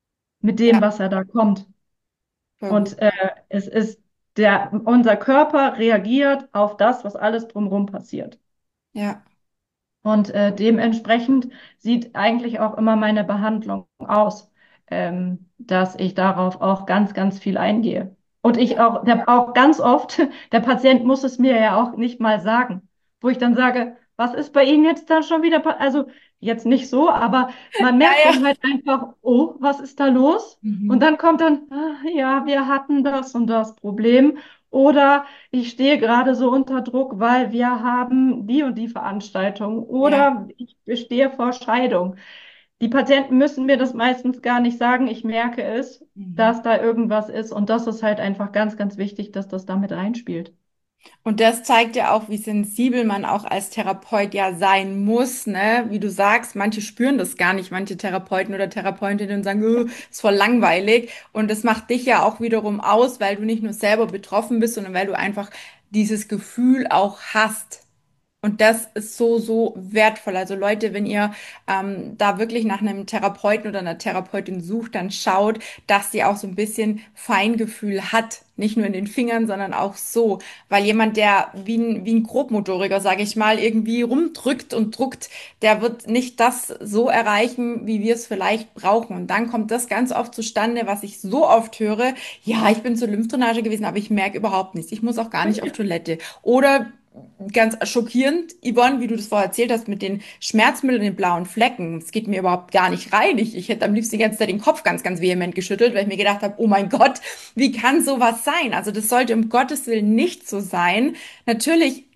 mit dem, ja, was er da kommt. voll gut. Und äh, es ist der, unser Körper reagiert auf das, was alles drumherum passiert. Ja, Und äh, dementsprechend sieht eigentlich auch immer meine Behandlung aus, ähm, dass ich darauf auch ganz, ganz viel eingehe. Und ich auch, der, auch ganz oft, der Patient muss es mir ja auch nicht mal sagen, wo ich dann sage, was ist bei Ihnen jetzt da schon wieder? pa-" Also jetzt nicht so, aber man ja, merkt ja. dann halt einfach, oh, was ist da los? Und Mhm. dann kommt dann, ah, ja, wir hatten das und das Problem. Oder ich stehe gerade so unter Druck, weil wir haben die und die Veranstaltung Ja. oder ich stehe vor Scheidung. Die Patienten müssen mir das meistens gar nicht sagen. Ich merke es, Mhm. dass da irgendwas ist und das ist halt einfach ganz, ganz wichtig, dass das damit reinspielt. Und das zeigt ja auch, wie sensibel man auch als Therapeut ja sein muss, ne? Wie du sagst, manche spüren das gar nicht, manche Therapeuten oder Therapeutinnen sagen, oh, ist voll langweilig. Und das macht dich ja auch wiederum aus, weil du nicht nur selber betroffen bist, sondern weil du einfach dieses Gefühl auch hast. Und das ist so, so wertvoll. Also Leute, wenn ihr ähm, da wirklich nach einem Therapeuten oder einer Therapeutin sucht, dann schaut, dass die auch so ein bisschen Feingefühl hat. Nicht nur in den Fingern, sondern auch so. Weil jemand, der wie ein, wie ein Grobmotoriker, sage ich mal, irgendwie rumdrückt und druckt, der wird nicht das so erreichen, wie wir es vielleicht brauchen. Und dann kommt das ganz oft zustande, was ich so oft höre. Ja, ich bin zur Lymphdrainage gewesen, aber ich merke überhaupt nichts. Ich muss auch gar nicht auf Toilette. Oder ganz schockierend, Yvonne, wie du das vorher erzählt hast, mit den Schmerzmitteln und den blauen Flecken. Es geht mir überhaupt gar nicht rein. Ich, ich hätte am liebsten die ganze Zeit den Kopf ganz, ganz vehement geschüttelt, weil ich mir gedacht habe, oh mein Gott, wie kann sowas sein? Also das sollte um Gottes Willen nicht so sein. Natürlich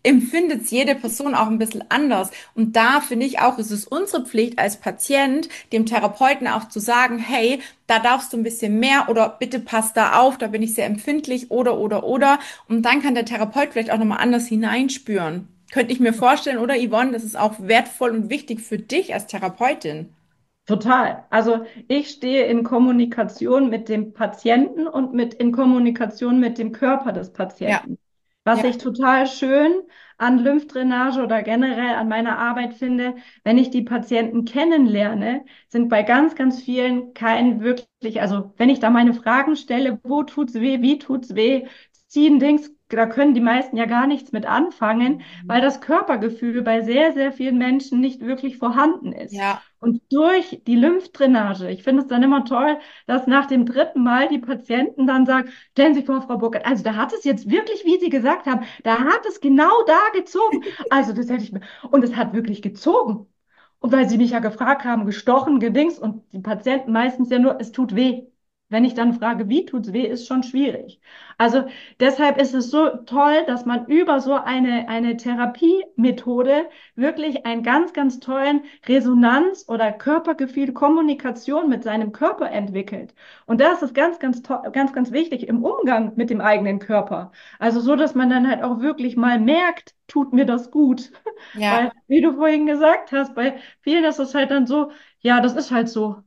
empfindet jede Person auch ein bisschen anders. Und da finde ich auch, ist es unsere Pflicht als Patient, dem Therapeuten auch zu sagen, hey, da darfst du ein bisschen mehr oder bitte pass da auf, da bin ich sehr empfindlich oder, oder, oder. Und dann kann der Therapeut vielleicht auch nochmal anders hineinspüren. Könnte ich mir vorstellen, oder Yvonne, das ist auch wertvoll und wichtig für dich als Therapeutin. Total. Also ich stehe in Kommunikation mit dem Patienten und mit in Kommunikation mit dem Körper des Ja, Patienten. Was ich ja, total schön an Lymphdrainage oder generell an meiner Arbeit finde, wenn ich die Patienten kennenlerne, sind bei ganz, ganz vielen kein wirklich, also wenn ich da meine Fragen stelle, wo tut's weh, wie tut's weh, ziehen Dings, da können die meisten ja gar nichts mit anfangen, weil das Körpergefühl bei sehr, sehr vielen Menschen nicht wirklich vorhanden ist. ja, Und durch die Lymphdrainage, ich finde es dann immer toll, dass nach dem dritten Mal die Patienten dann sagen, stellen Sie sich vor, Frau Burkhardt, also da hat es jetzt wirklich, wie Sie gesagt haben, da hat es genau da gezogen. Also das hätte ich mir, und es hat wirklich gezogen. Und weil Sie mich ja gefragt haben, gestochen, gedings, und die Patienten meistens ja nur, es tut weh. Wenn ich dann frage, wie tut's weh, ist schon schwierig. Also deshalb ist es so toll, dass man über so eine, eine Therapiemethode wirklich einen ganz, ganz tollen Resonanz oder Körpergefühl, Kommunikation mit seinem Körper entwickelt. Und das ist ganz, ganz, to- ganz, ganz wichtig im Umgang mit dem eigenen Körper. Also so, dass man dann halt auch wirklich mal merkt, tut mir das gut. ja. Weil, wie du vorhin gesagt hast, bei vielen ist es halt dann so, ja, das ist halt so.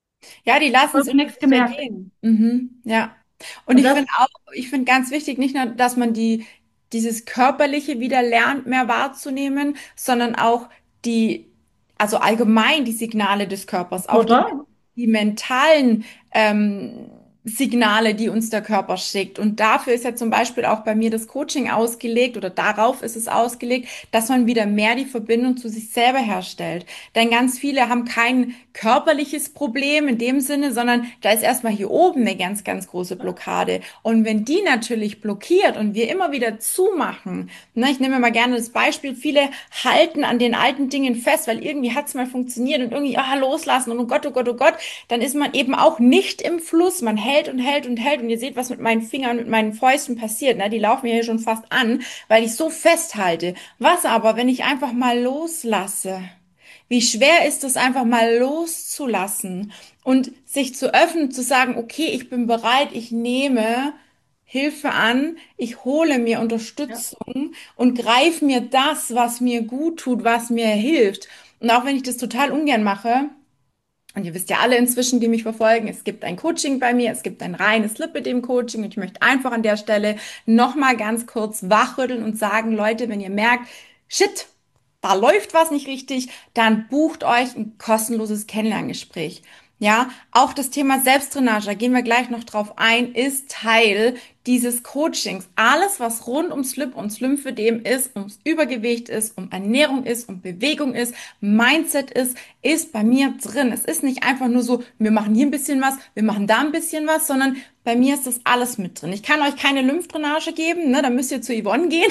Ja, die lassen es Habe über nichts sich gemerkt. ergehen. Mhm, ja. Und Und ich das, finde auch, ich finde ganz wichtig, nicht nur, dass man die, dieses Körperliche wieder lernt, mehr wahrzunehmen, sondern auch die, also allgemein die Signale des Körpers, auch die, total. die mentalen ähm, Signale, die uns der Körper schickt. Und dafür ist ja zum Beispiel auch bei mir das Coaching ausgelegt oder darauf ist es ausgelegt, dass man wieder mehr die Verbindung zu sich selber herstellt. Denn ganz viele haben kein körperliches Problem in dem Sinne, sondern da ist erstmal hier oben eine ganz, ganz große Blockade. Und wenn die natürlich blockiert und wir immer wieder zumachen, ne, ich nehme mal gerne das Beispiel, viele halten an den alten Dingen fest, weil irgendwie hat es mal funktioniert und irgendwie, ah, loslassen und oh Gott, oh Gott, oh Gott, dann ist man eben auch nicht im Fluss. Man hält und hält und hält und ihr seht, was mit meinen Fingern, mit meinen Fäusten passiert. Ne? Die laufen mir hier schon fast an, weil ich so festhalte. Was aber, wenn ich einfach mal loslasse? Wie schwer ist es einfach mal loszulassen und sich zu öffnen, zu sagen, okay, ich bin bereit, ich nehme Hilfe an, ich hole mir Ja, Unterstützung und greife mir das, was mir gut tut, was mir hilft. Und auch wenn ich das total ungern mache, und ihr wisst ja alle inzwischen, die mich verfolgen, es gibt ein Coaching bei mir, es gibt ein reines Lipidem-Coaching und ich möchte einfach an der Stelle nochmal ganz kurz wachrütteln und sagen, Leute, wenn ihr merkt, shit, da läuft was nicht richtig, dann bucht euch ein kostenloses Kennenlerngespräch. Ja, auch das Thema Selbstdrainage, da gehen wir gleich noch drauf ein, ist Teil dieses Coachings. Alles, was rund ums Lip und Lymphödem ist, ums Übergewicht ist, um Ernährung ist, um Bewegung ist, Mindset ist, ist bei mir drin. Es ist nicht einfach nur so, wir machen hier ein bisschen was, wir machen da ein bisschen was, sondern bei mir ist das alles mit drin. Ich kann euch keine Lymphdrainage geben, ne, da müsst ihr zu Yvonne gehen.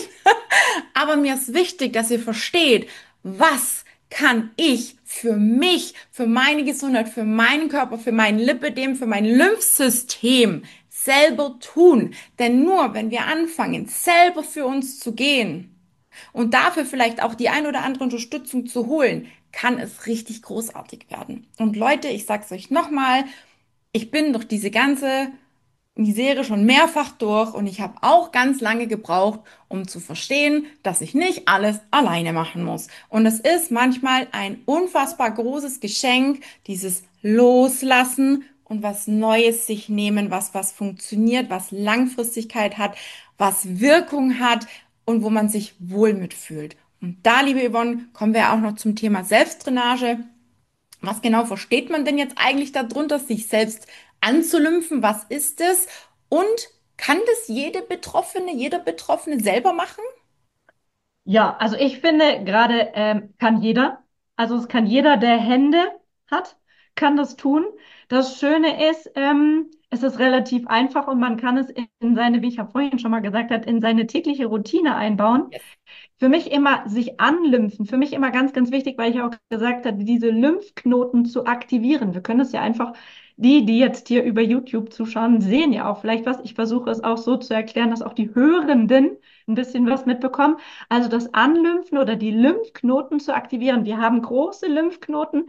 Aber mir ist wichtig, dass ihr versteht, was kann ich für mich, für meine Gesundheit, für meinen Körper, für mein Lipidem, für mein Lymphsystem selber tun. Denn nur wenn wir anfangen, selber für uns zu gehen und dafür vielleicht auch die ein oder andere Unterstützung zu holen, kann es richtig großartig werden. Und Leute, ich sag's euch nochmal, ich bin durch diese ganze Misere schon mehrfach durch und ich habe auch ganz lange gebraucht, um zu verstehen, dass ich nicht alles alleine machen muss. Und es ist manchmal ein unfassbar großes Geschenk, dieses Loslassen und was Neues sich nehmen, was was funktioniert, was Langfristigkeit hat, was Wirkung hat und wo man sich wohl mitfühlt. Und da, liebe Yvonne, kommen wir auch noch zum Thema Selbstdrainage. Was genau versteht man denn jetzt eigentlich darunter, sich selbst anzulymphen? Was ist es? Und kann das jede Betroffene, jeder Betroffene selber machen? ja, also ich finde gerade ähm, kann jeder, also es kann jeder, der Hände hat, kann das tun. Das Schöne ist, ähm, es ist relativ einfach und man kann es in seine, wie ich ja vorhin schon mal gesagt habe, in seine tägliche Routine einbauen. Yes. Für mich immer sich anlymphen, für mich immer ganz, ganz wichtig, weil ich auch gesagt habe, diese Lymphknoten zu aktivieren. Wir können es ja einfach, die, die jetzt hier über YouTube zuschauen, sehen ja auch vielleicht was. Ich versuche es auch so zu erklären, dass auch die Hörenden ein bisschen was mitbekommen. Also das Anlymphen oder die Lymphknoten zu aktivieren. Wir haben große Lymphknoten,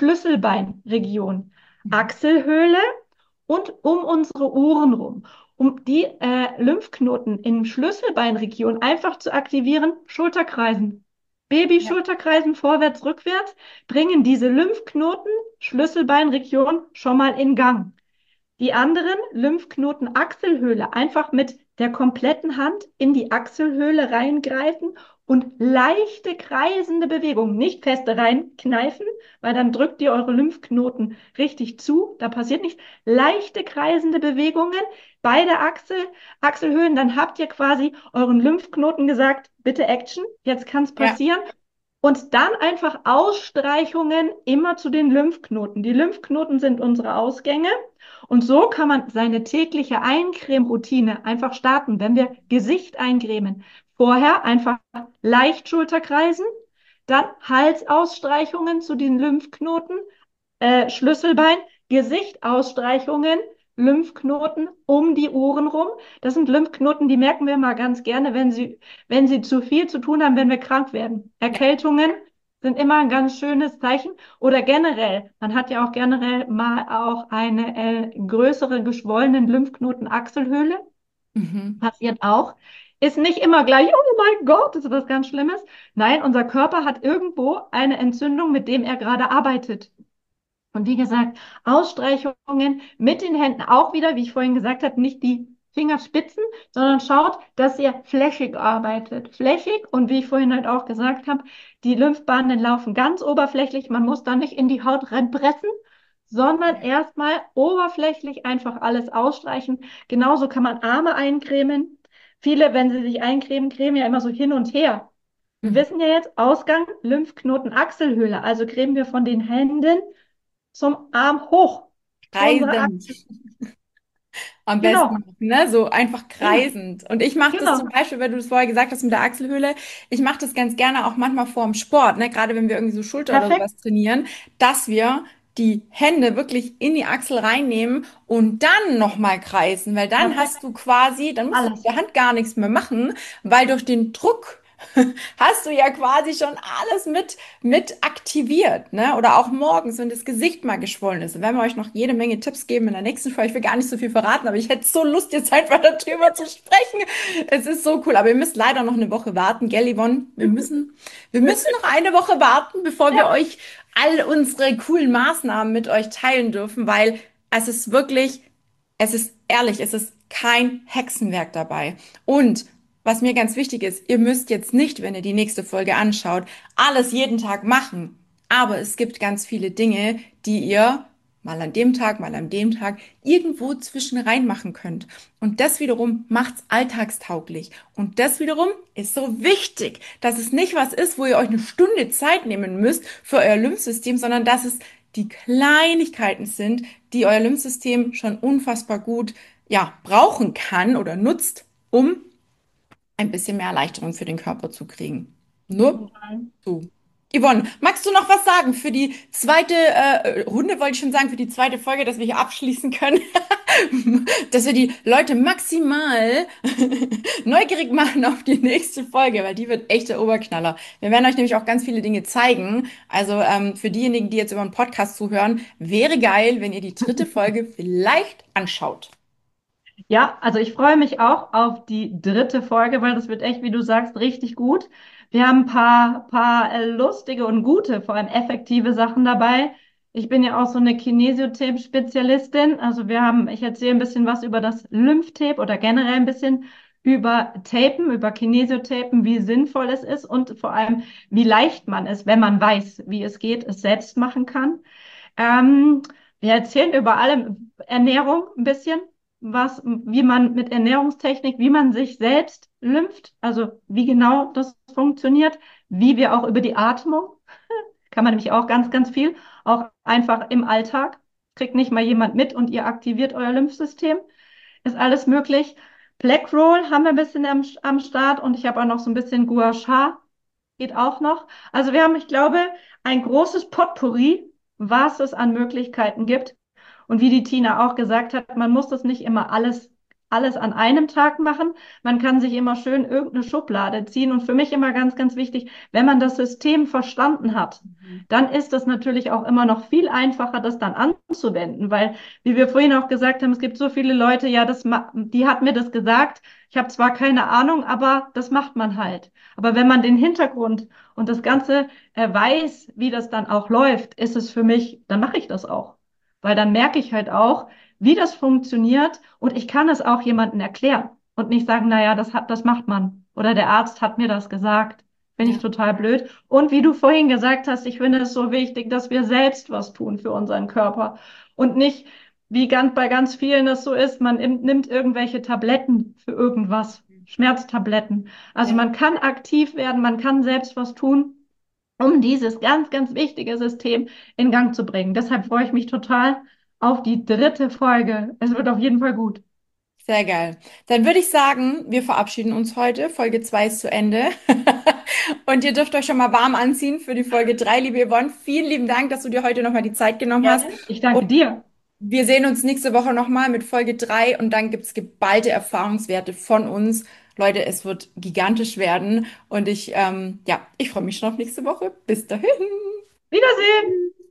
Schlüsselbeinregion, Mhm. Achselhöhle und um unsere Ohren rum. Um die äh, Lymphknoten in Schlüsselbeinregion einfach zu aktivieren, Schulterkreisen. Ja. Baby-Schulterkreisen vorwärts, rückwärts, bringen diese Lymphknoten, Schlüsselbeinregion schon mal in Gang. Die anderen Lymphknoten Achselhöhle einfach mit der kompletten Hand in die Achselhöhle reingreifen und leichte kreisende Bewegungen, nicht feste reinkneifen, weil dann drückt ihr eure Lymphknoten richtig zu, da passiert nichts. Leichte kreisende Bewegungen, beide Achsel, Achselhöhlen, dann habt ihr quasi euren Lymphknoten gesagt, bitte Action, jetzt kann es Ja. passieren. Und dann einfach Ausstreichungen immer zu den Lymphknoten. Die Lymphknoten sind unsere Ausgänge. Und so kann man seine tägliche Eincremeroutine einfach starten, wenn wir Gesicht eincremen. Vorher einfach leicht Schulterkreisen, dann Halsausstreichungen zu den Lymphknoten, äh, Schlüsselbein, Gesichtsausstreichungen, Lymphknoten um die Ohren rum. Das sind Lymphknoten, die merken wir mal ganz gerne, wenn sie, wenn sie zu viel zu tun haben, wenn wir krank werden. Ja. Erkältungen sind immer ein ganz schönes Zeichen. Oder generell, man hat ja auch generell mal auch eine äh, größere geschwollene Lymphknoten-Achselhöhle. Mhm. Passiert auch. Ist nicht immer gleich, oh mein Gott, ist was ganz Schlimmes. Nein, unser Körper hat irgendwo eine Entzündung, mit dem er gerade arbeitet. Und wie gesagt, Ausstreichungen mit den Händen auch wieder, wie ich vorhin gesagt habe, nicht die Fingerspitzen, sondern schaut, dass ihr flächig arbeitet. Flächig und wie ich vorhin halt auch gesagt habe, die Lymphbahnen laufen ganz oberflächlich. Man muss da nicht in die Haut reinpressen, sondern Ja. erstmal oberflächlich einfach alles ausstreichen. Genauso kann man Arme eincremen. Viele, wenn sie sich eincremen, cremen ja immer so hin und her. Wir Mhm. wissen ja jetzt, Ausgang, Lymphknoten, Achselhöhle. Also cremen wir von den Händen zum Arm hoch zu unserer Kreisend. Achse. Am Genau, besten, ne? So einfach ja, kreisend. Und ich mache das zum genau. Beispiel, weil du das vorher gesagt hast mit der Achselhöhle. Ich mache das ganz gerne auch manchmal vorm Sport, ne? Gerade wenn wir irgendwie so Schulter oder Perfekt. sowas trainieren, dass wir die Hände wirklich in die Achsel reinnehmen und dann nochmal kreisen, weil dann hast Perfekt. du quasi, dann musst du mit Alles. der Hand gar nichts mehr machen, weil durch den Druck hast du ja quasi schon alles mit, mit aktiviert, ne? Oder auch morgens, wenn das Gesicht mal geschwollen ist. Dann werden wir euch noch jede Menge Tipps geben in der nächsten Folge. Ich will gar nicht so viel verraten, aber ich hätte so Lust, jetzt einfach darüber zu sprechen. Es ist so cool. Aber ihr müsst leider noch eine Woche warten, gell, Yvonne? Wir müssen, wir müssen noch eine Woche warten, bevor wir Ja. euch all unsere coolen Maßnahmen mit euch teilen dürfen, weil es ist wirklich, es ist ehrlich, es ist kein Hexenwerk dabei. Und was mir ganz wichtig ist, ihr müsst jetzt nicht, wenn ihr die nächste Folge anschaut, alles jeden Tag machen. Aber es gibt ganz viele Dinge, die ihr mal an dem Tag, mal an dem Tag irgendwo zwischen rein machen könnt. Und das wiederum macht's alltagstauglich. Und das wiederum ist so wichtig, dass es nicht was ist, wo ihr euch eine Stunde Zeit nehmen müsst für euer Lymphsystem, sondern dass es die Kleinigkeiten sind, die euer Lymphsystem schon unfassbar gut, ja, brauchen kann oder nutzt, um ein bisschen mehr Erleichterung für den Körper zu kriegen. Nur so. Yvonne, magst du noch was sagen für die zweite äh, Runde, wollte ich schon sagen, für die zweite Folge, dass wir hier abschließen können? Dass wir die Leute maximal neugierig machen auf die nächste Folge, weil die wird echt der Oberknaller. Wir werden euch nämlich auch ganz viele Dinge zeigen. Also ähm, für diejenigen, die jetzt über einen Podcast zuhören, wäre geil, wenn ihr die dritte Folge vielleicht anschaut. Ja, also ich freue mich auch auf die dritte Folge, weil das wird echt, wie du sagst, richtig gut. Wir haben ein paar, paar äh, lustige und gute, vor allem effektive Sachen dabei. Ich bin ja auch so eine Kinesiotape-Spezialistin. Also wir haben, ich erzähle ein bisschen was über das Lymphtape oder generell ein bisschen über Tapen, über Kinesiotapen, wie sinnvoll es ist und vor allem, wie leicht man es, wenn man weiß, wie es geht, es selbst machen kann. Ähm, Wir erzählen über alle Ernährung ein bisschen, was, wie man mit Ernährungstechnik, wie man sich selbst lympht, also wie genau das funktioniert, wie wir auch über die Atmung, kann man nämlich auch ganz, ganz viel, auch einfach im Alltag. kriegt nicht mal jemand mit und ihr aktiviert euer Lymphsystem. Ist alles möglich. Black Roll haben wir ein bisschen am, am Start und ich habe auch noch so ein bisschen Gua Sha, geht auch noch. Also wir haben, ich glaube, ein großes Potpourri, was es an Möglichkeiten gibt. Und wie die Tina auch gesagt hat, man muss das nicht immer alles, alles an einem Tag machen. Man kann sich immer schön irgendeine Schublade ziehen. Und für mich immer ganz, ganz wichtig, wenn man das System verstanden hat, Mhm. dann ist das natürlich auch immer noch viel einfacher, das dann anzuwenden, weil, wie wir vorhin auch gesagt haben, es gibt so viele Leute, ja, das, die hat mir das gesagt. Ich habe zwar keine Ahnung, aber das macht man halt. Aber wenn man den Hintergrund und das Ganze äh, weiß, wie das dann auch läuft, ist es für mich, dann mache ich das auch. Weil dann merke ich halt auch, wie das funktioniert und ich kann es auch jemandem erklären und nicht sagen, naja, das hat, das macht man. Oder der Arzt hat mir das gesagt. Finde ich Ja, total blöd. Und wie du vorhin gesagt hast, ich finde es so wichtig, dass wir selbst was tun für unseren Körper und nicht, wie ganz, bei ganz vielen das so ist, man nimmt irgendwelche Tabletten für irgendwas, Schmerztabletten. Also ja. man kann aktiv werden, man kann selbst was tun, um dieses ganz, ganz wichtige System in Gang zu bringen. Deshalb freue ich mich total auf die dritte Folge. Es wird auf jeden Fall gut. Sehr geil. Dann würde ich sagen, wir verabschieden uns heute. Folge zwei ist zu Ende. Und ihr dürft euch schon mal warm anziehen für die Folge drei, liebe Yvonne. Vielen lieben Dank, dass du dir heute nochmal die Zeit genommen hast. Gerne. Ich danke dir. Wir sehen uns nächste Woche nochmal mit Folge drei und dann gibt's geballte Erfahrungswerte von uns. Leute, es wird gigantisch werden und ich, ähm, ja, ich freue mich schon auf nächste Woche. Bis dahin. Wiedersehen.